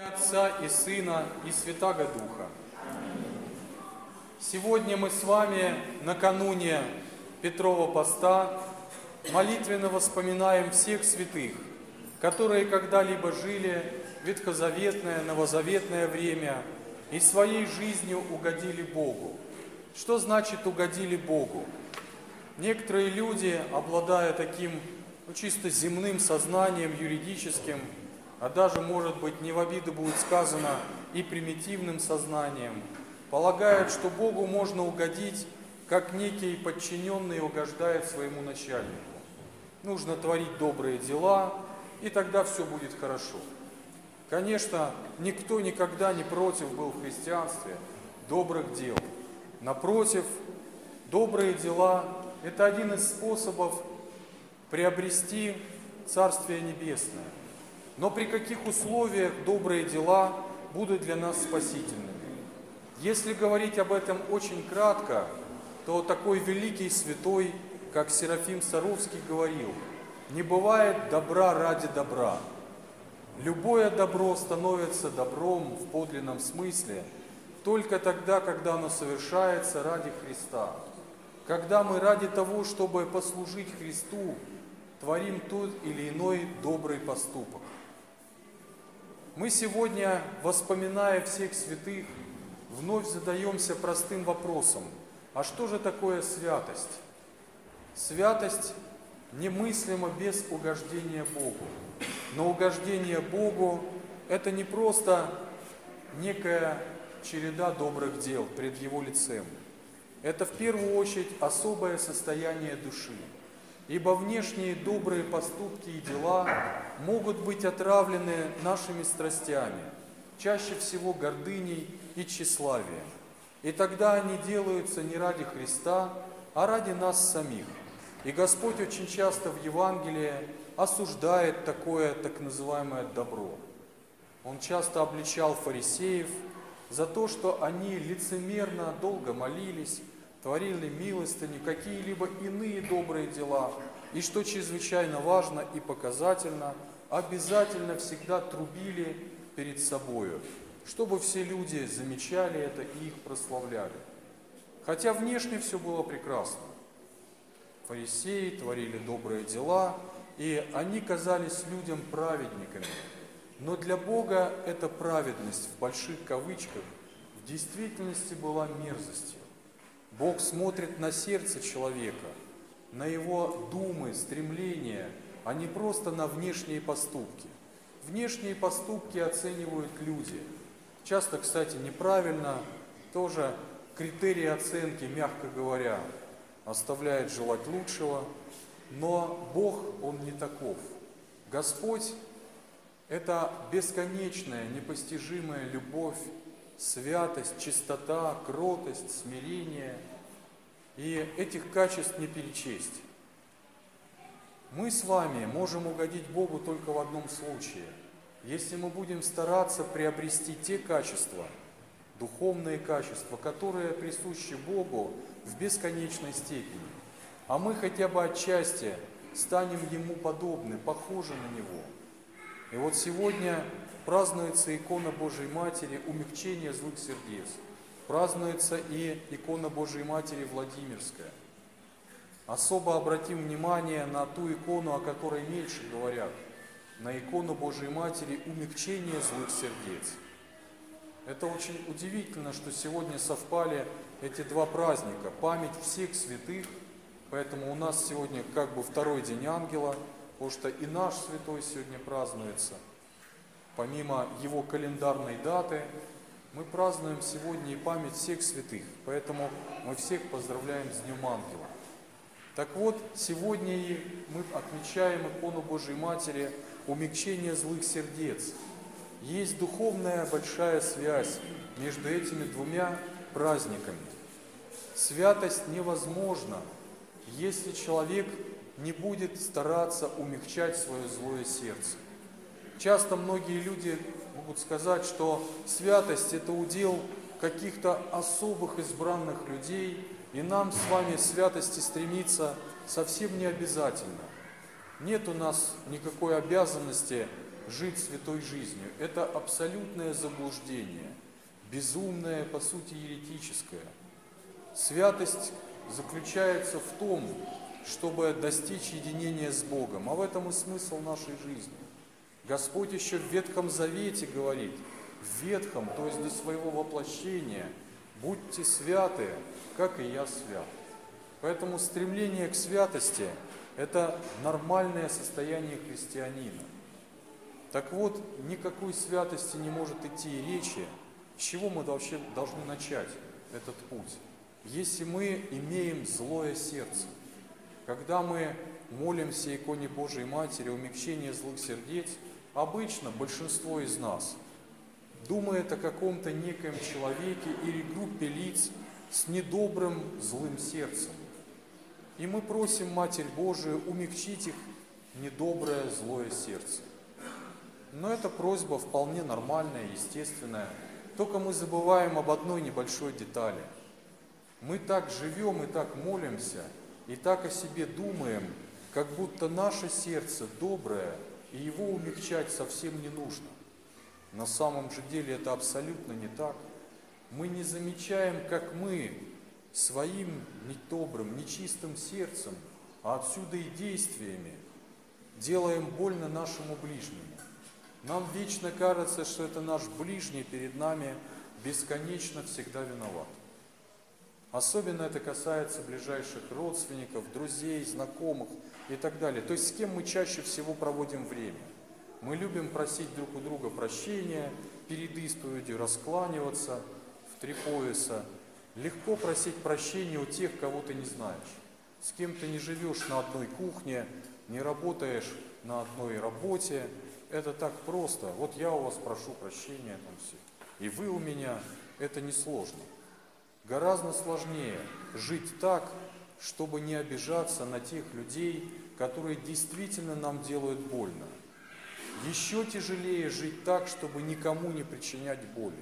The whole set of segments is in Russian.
Отца и Сына и Святаго Духа. Сегодня мы с вами накануне Петрова поста молитвенно вспоминаем всех святых, которые когда-либо жили в ветхозаветное, новозаветное время и своей жизнью угодили Богу. Что значит угодили Богу? Некоторые люди, обладая таким чисто земным сознанием, юридическим, а даже, может быть, не в обиду будет сказано, и примитивным сознанием, полагают, что Богу можно угодить, как некий подчиненный угождает своему начальнику. Нужно творить добрые дела, и тогда все будет хорошо. Конечно, никто никогда не против был в христианстве добрых дел. Напротив, добрые дела – это один из способов приобрести Царствие Небесное. Но при каких условиях добрые дела будут для нас спасительными? Если говорить об этом очень кратко, то такой великий святой, как Серафим Саровский, говорил: «Не бывает добра ради добра. Любое добро становится добром в подлинном смысле только тогда, когда оно совершается ради Христа. Когда мы ради того, чтобы послужить Христу, творим тот или иной добрый поступок». Мы сегодня, вспоминая всех святых, вновь задаемся простым вопросом: а что же такое святость? Святость немыслима без угождения Богу. Но угождение Богу – это не просто некая череда добрых дел пред Его лицем. Это в первую очередь особое состояние души. Ибо внешние добрые поступки и дела могут быть отравлены нашими страстями, чаще всего гордыней и тщеславием. И тогда они делаются не ради Христа, а ради нас самих. И Господь очень часто в Евангелии осуждает такое так называемое добро. Он часто обличал фарисеев за то, что они лицемерно долго молились, творили милостыню, какие-либо иные добрые дела, и, что чрезвычайно важно и показательно, обязательно всегда трубили перед собою, чтобы все люди замечали это и их прославляли. Хотя внешне все было прекрасно. Фарисеи творили добрые дела, и они казались людям праведниками. Но для Бога эта праведность, в больших кавычках, в действительности была мерзостью. Бог смотрит на сердце человека, на его думы, стремления, а не просто на внешние поступки. Внешние поступки оценивают люди. Часто, кстати, неправильно, тоже критерии оценки, мягко говоря, оставляет желать лучшего, но Бог, Он не таков. Господь – это бесконечная, непостижимая любовь, святость, чистота, кротость, смирение. И этих качеств не перечесть. Мы с вами можем угодить Богу только в одном случае: если мы будем стараться приобрести те качества, духовные качества, которые присущи Богу в бесконечной степени, а мы хотя бы отчасти станем Ему подобны, похожи на Него. И вот сегодня празднуется икона Божией Матери умягчения злых сердец. Празднуется и икона Божией Матери Владимирская. Особо обратим внимание на ту икону, о которой меньше говорят, на икону Божией Матери умягчения злых сердец. Это очень удивительно, что сегодня совпали эти два праздника, память всех святых, поэтому у нас сегодня как бы второй день ангела, потому что и наш святой сегодня празднуется. Помимо его календарной даты, мы празднуем сегодня и память всех святых, поэтому мы всех поздравляем с Днем Ангела. Так вот, сегодня мы отмечаем икону Божией Матери умягчения злых сердец. Есть духовная большая связь между этими двумя праздниками. Святость невозможна, если человек не будет стараться умягчать свое злое сердце. Часто многие люди могут сказать, что святость – это удел каких-то особых избранных людей, и нам с вами к святости стремиться совсем не обязательно. Нет у нас никакой обязанности жить святой жизнью. Это абсолютное заблуждение, безумное, по сути, еретическое. Святость заключается в том, чтобы достичь единения с Богом. А в этом и смысл нашей жизни. Господь еще в Ветхом Завете говорит, в Ветхом, то есть до своего воплощения, будьте святы, как и я свят. Поэтому стремление к святости – это нормальное состояние христианина. Так вот, никакой святости не может идти и речи, с чего мы вообще должны начать этот путь. Если мы имеем злое сердце, когда мы молимся иконе Божией Матери о умягчении злых сердец, обычно большинство из нас думает о каком-то некоем человеке или группе лиц с недобрым злым сердцем. И мы просим Матерь Божию умягчить их недоброе злое сердце. Но эта просьба вполне нормальная, естественная. Только мы забываем об одной небольшой детали. Мы так живем и так молимся, и так о себе думаем, как будто наше сердце доброе, и его умягчать совсем не нужно. На самом же деле это абсолютно не так. Мы не замечаем, как мы своим недобрым, нечистым сердцем, а отсюда и действиями, делаем больно нашему ближнему. Нам вечно кажется, что это наш ближний перед нами бесконечно всегда виноват. Особенно это касается ближайших родственников, друзей, знакомых и так далее. То есть с кем мы чаще всего проводим время. Мы любим просить друг у друга прощения, перед исповедью раскланиваться в 3 пояса. Легко просить прощения у тех, кого ты не знаешь. С кем ты не живешь на одной кухне, не работаешь на одной работе. Это так просто. Вот я у вас прошу прощения, там все. И вы у меня. Это несложно. Гораздо сложнее жить так, чтобы не обижаться на тех людей, которые действительно нам делают больно. Еще тяжелее жить так, чтобы никому не причинять боли.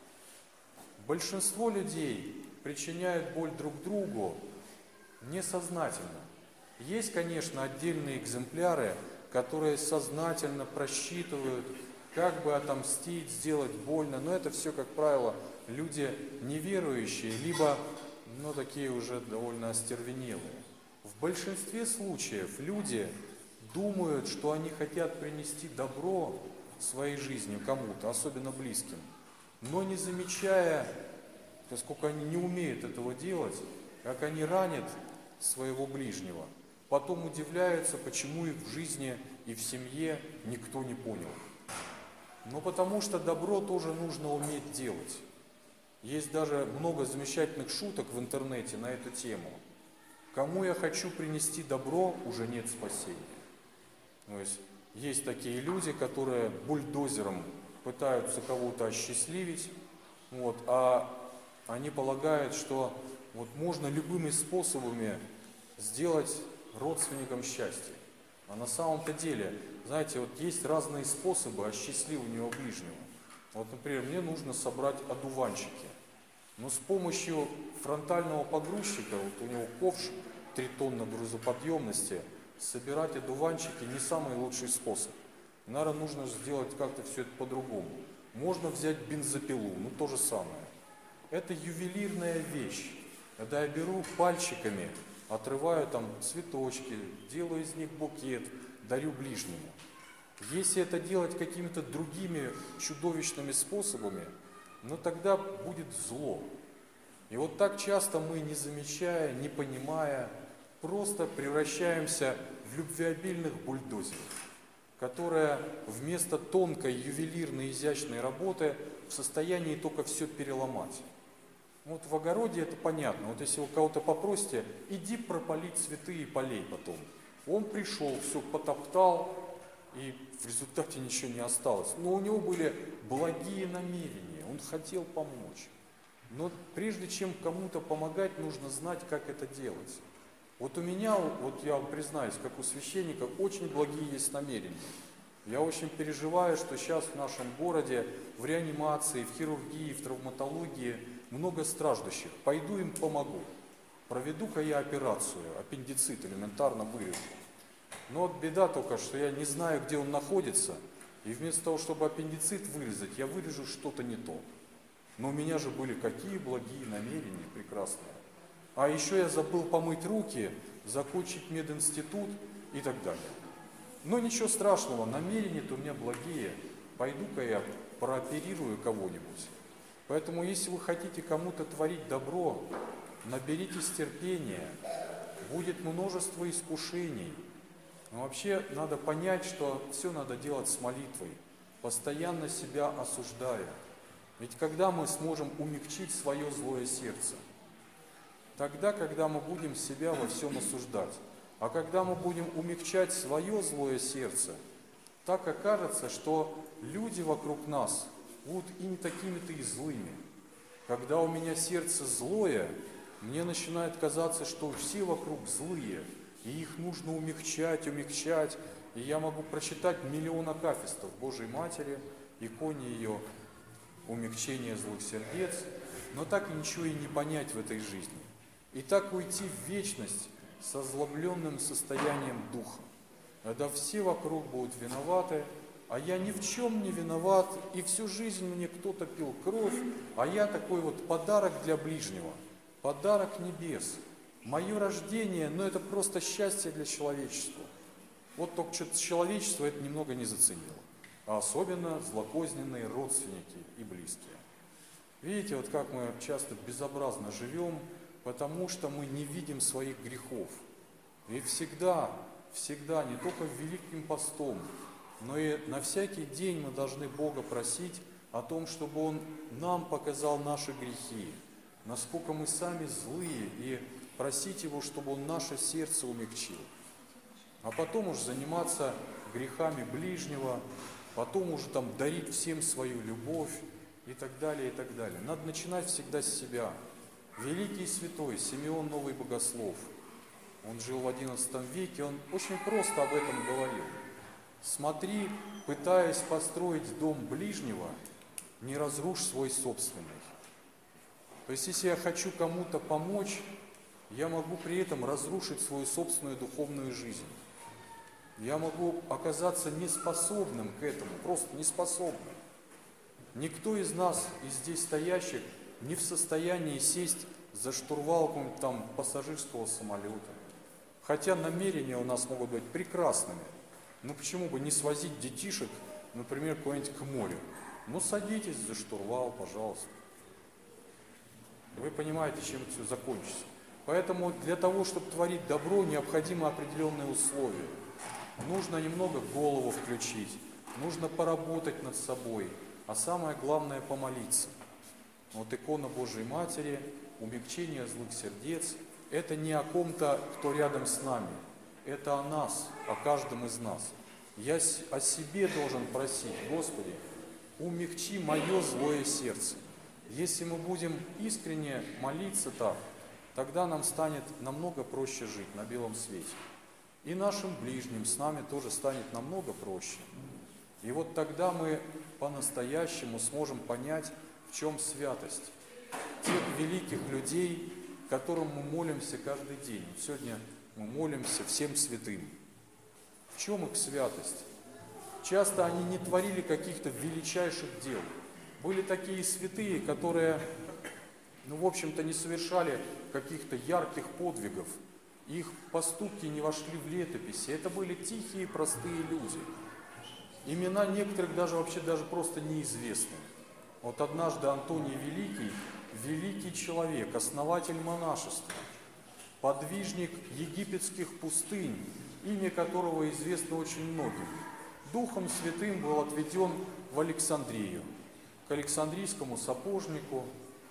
Большинство людей причиняют боль друг другу несознательно. Есть, конечно, отдельные экземпляры, которые сознательно просчитывают, как бы отомстить, сделать больно, но это все, как правило, люди неверующие, либо, такие уже довольно остервенелые. В большинстве случаев люди думают, что они хотят принести добро своей жизнью кому-то, особенно близким, но не замечая, поскольку они не умеют этого делать, как они ранят своего ближнего, потом удивляются, почему их в жизни и в семье никто не понял. Но потому что добро тоже нужно уметь делать. Есть даже много замечательных шуток в интернете на эту тему. Кому я хочу принести добро, уже нет спасения. То есть такие люди, которые бульдозером пытаются кого-то осчастливить, а они полагают, что можно любыми способами сделать родственникам счастье. А на самом-то деле, знаете, есть разные способы осчастливания ближнего. Например, мне нужно собрать одуванчики. Но с помощью фронтального погрузчика, у него ковш 3 тонны грузоподъемности, собирать одуванчики не самый лучший способ. Наверное, нужно сделать как-то все это по-другому. Можно взять бензопилу, то же самое. Это ювелирная вещь. Когда я беру пальчиками, отрываю цветочки, делаю из них букет, дарю ближнему. Если это делать какими-то другими чудовищными способами, тогда будет зло. И так часто мы, не замечая, не понимая, просто превращаемся в любвеобильных бульдозеров, которые вместо тонкой, ювелирной, изящной работы в состоянии только все переломать. В огороде это понятно. Если вы кого-то попросите, иди прополить цветы и полей потом. Он пришел, все потоптал, и в результате ничего не осталось. Но у него были благие намерения, он хотел помочь. Но прежде чем кому-то помогать, нужно знать, как это делать. У меня, я вам признаюсь, как у священника, очень благие есть намерения. Я очень переживаю, что сейчас в нашем городе в реанимации, в хирургии, в травматологии много страждущих. Пойду им помогу. Проведу-ка я операцию, аппендицит элементарно вырежу. Но беда только, что я не знаю, где он находится, И вместо того, чтобы аппендицит вырезать, я вырежу что-то не то. Но у меня же были какие благие намерения прекрасные. А еще я забыл помыть руки, закончить мединститут и так далее. Но ничего страшного, намерения-то у меня благие. Пойду-ка я прооперирую кого-нибудь. Поэтому, если вы хотите кому-то творить добро, наберитесь терпения, будет множество искушений. Но вообще надо понять, что все надо делать с молитвой, постоянно себя осуждая. Ведь когда мы сможем умягчить свое злое сердце? Тогда, когда мы будем себя во всем осуждать. А когда мы будем умягчать свое злое сердце, так окажется, что люди вокруг нас будут и не такими-то и злыми. Когда у меня сердце злое, мне начинает казаться, что все вокруг злые, и их нужно умягчать, и я могу прочитать миллион акафистов Божьей Матери, иконе ее умягчения злых сердец, но так и ничего и не понять в этой жизни. И так уйти в вечность с озлобленным состоянием духа, когда все вокруг будут виноваты, а я ни в чем не виноват, и всю жизнь мне кто-то пил кровь, а я такой вот подарок для ближнего, подарок небес. Мое рождение, это просто счастье для человечества. Вот только что-то человечество это немного не заценило, а особенно злокозненные родственники и близкие. Видите, вот как мы часто безобразно живем, потому что мы не видим своих грехов. И всегда, не только Великим постом, но и на всякий день мы должны Бога просить о том, чтобы Он нам показал наши грехи, насколько мы сами злые, и просить Его, чтобы Он наше сердце умягчил. А потом уж заниматься грехами ближнего, потом уже дарить всем свою любовь и так далее, и так далее. Надо начинать всегда с себя. Великий святой Симеон Новый Богослов, он жил в XI веке, он очень просто об этом говорил. Смотри, пытаясь построить дом ближнего, не разрушь свой собственный. То есть, если я хочу кому-то помочь, я могу при этом разрушить свою собственную духовную жизнь. Я могу оказаться неспособным к этому, просто неспособным. Никто из нас, из здесь стоящих, не в состоянии сесть за штурвал какого-нибудь пассажирского самолета. Хотя намерения у нас могут быть прекрасными. Почему бы не свозить детишек, например, куда-нибудь к морю? Садитесь за штурвал, пожалуйста. Вы понимаете, чем это все закончится. Поэтому для того, чтобы творить добро, необходимы определенные условия. Нужно немного голову включить, нужно поработать над собой, а самое главное помолиться. Вот икона Божьей Матери, умягчение злых сердец, это не о ком-то, кто рядом с нами, это о нас, о каждом из нас. Я о себе должен просить: Господи, умягчи мое злое сердце. Если мы будем искренне молиться так, тогда нам станет намного проще жить на белом свете. И нашим ближним с нами тоже станет намного проще. И вот тогда мы по-настоящему сможем понять, в чем святость тех великих людей, которым мы молимся каждый день. Вот сегодня мы молимся всем святым. В чем их святость? Часто они не творили каких-то величайших дел. Были такие святые, которые, в общем-то, не совершали каких-то ярких подвигов. Их поступки не вошли в летописи. Это были тихие, простые люди. Имена некоторых вообще просто неизвестны. Вот однажды Антоний Великий, великий человек, основатель монашества, подвижник египетских пустынь, имя которого известно очень многим, Духом Святым был отведен в Александрию, к Александрийскому сапожнику,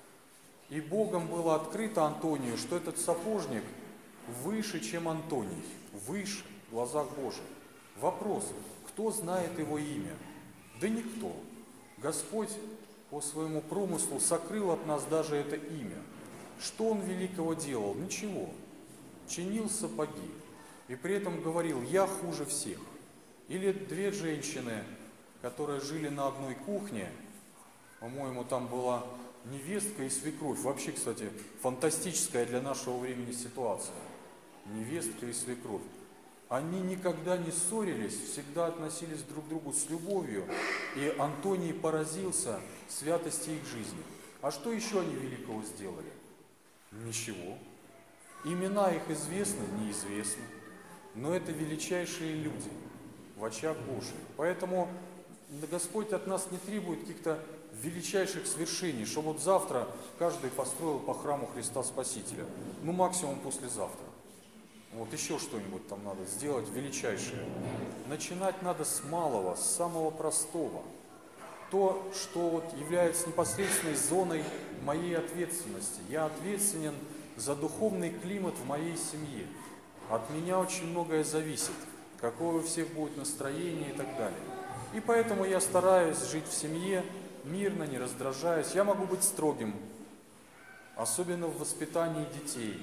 и Богом было открыто Антонию, что этот сапожник выше, чем Антоний, выше в глазах Божьих. Вопрос: кто знает его имя? Да никто. Господь по своему промыслу сокрыл от нас даже это имя. Что он великого делал? Ничего. Чинил сапоги. И при этом говорил: я хуже всех. Или две женщины, которые жили на одной кухне, по-моему, там была невестка и свекровь. Вообще, кстати, фантастическая для нашего времени ситуация. Невестка и свекровь. Они никогда не ссорились, всегда относились друг к другу с любовью, и Антоний поразился святости их жизни. А что еще они великого сделали? Ничего. Имена их известны? Неизвестны. Но это величайшие люди в очах Божьих. Поэтому Господь от нас не требует каких-то величайших свершений, что вот завтра каждый построил по храму Христа Спасителя. Ну, максимум послезавтра. Вот еще что-нибудь там надо сделать величайшее. Начинать надо с малого, с самого простого. То, что вот является непосредственной зоной моей ответственности. Я ответственен за духовный климат в моей семье. От меня очень многое зависит, какое у всех будет настроение и так далее. И поэтому я стараюсь жить в семье мирно, не раздражаясь. Я могу быть строгим, особенно в воспитании детей.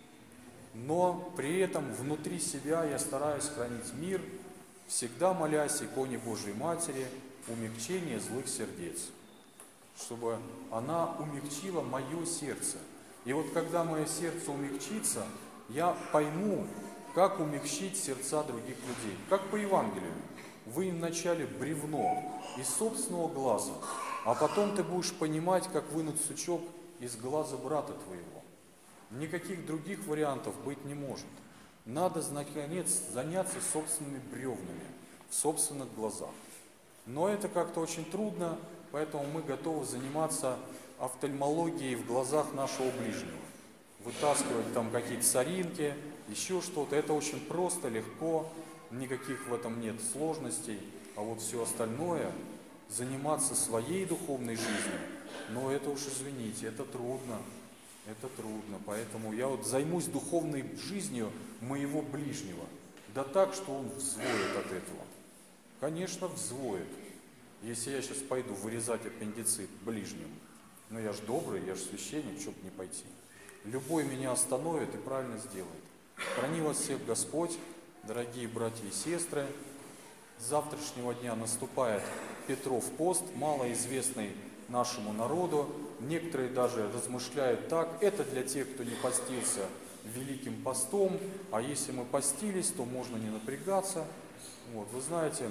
Но при этом внутри себя я стараюсь хранить мир, всегда молясь иконе Божией Матери, умягчение злых сердец, чтобы она умягчила мое сердце. И вот когда мое сердце умягчится, я пойму, как умягчить сердца других людей. Как по Евангелию. Вы им вначале бревно из собственного глаза, а потом ты будешь понимать, как вынуть сучок из глаза брата твоего. Никаких других вариантов быть не может. Надо, наконец, заняться собственными бревнами в собственных глазах. Но это как-то очень трудно, поэтому мы готовы заниматься офтальмологией в глазах нашего ближнего. Вытаскивать там какие-то соринки, еще что-то. Это очень просто, легко, никаких в этом нет сложностей. А вот все остальное, заниматься своей духовной жизнью, но это уж, извините, это трудно. Это трудно, поэтому я вот займусь духовной жизнью моего ближнего. Да так, что он взвоет от этого. Конечно, взвоет. Если я сейчас пойду вырезать аппендицит ближнему, но я ж добрый, я ж священник, чтоб не пойти. Любой меня остановит и правильно сделает. Храни вас всех Господь, дорогие братья и сестры. С завтрашнего дня наступает Петров пост, малоизвестный нашему народу. Некоторые даже размышляют так: это для тех, кто не постился великим постом, а если мы постились, то можно не напрягаться. Вот, вы знаете,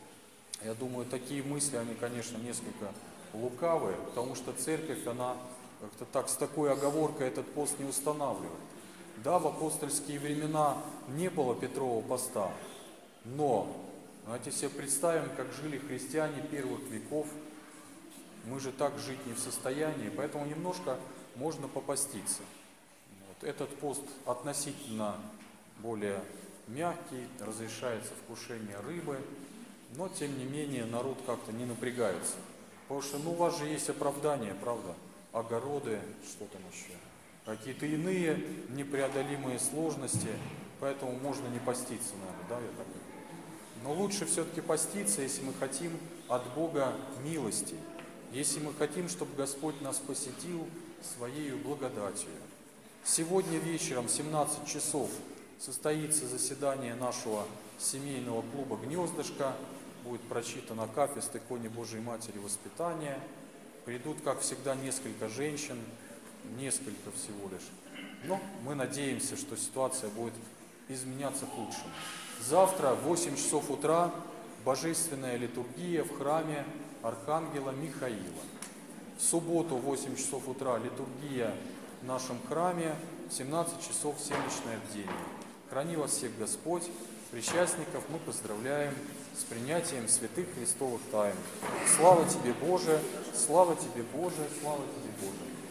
я думаю, такие мысли, они, конечно, несколько лукавые, потому что церковь, она как-то так, с такой оговоркой этот пост не устанавливает. Да, в апостольские времена не было Петрова поста, но давайте себе представим, как жили христиане первых веков. Мы же так жить не в состоянии, поэтому немножко можно попаститься. Вот. Этот пост относительно более мягкий, разрешается вкушение рыбы, но тем не менее народ как-то не напрягается. Потому что у вас же есть оправдание, правда? Огороды, что там еще? Какие-то иные непреодолимые сложности, поэтому можно не поститься, наверное, да, я так говорю. Но лучше все-таки поститься, если мы хотим от Бога милости. Если мы хотим, чтобы Господь нас посетил Своей благодатью. Сегодня вечером в 17 часов состоится заседание нашего семейного клуба «Гнездышко». Будет прочитан акафист иконе Божией Матери Воспитания. Придут, как всегда, несколько женщин, несколько всего лишь. Но мы надеемся, что ситуация будет изменяться к лучшему. Завтра в 8 часов утра божественная литургия в храме Архангела Михаила. В субботу в 8 часов утра литургия в нашем храме, в 17 часов всеночное бдение. Храни вас всех Господь. Причастников мы поздравляем с принятием святых христовых тайн. Слава Тебе, Боже! Слава Тебе, Боже! Слава Тебе, Боже!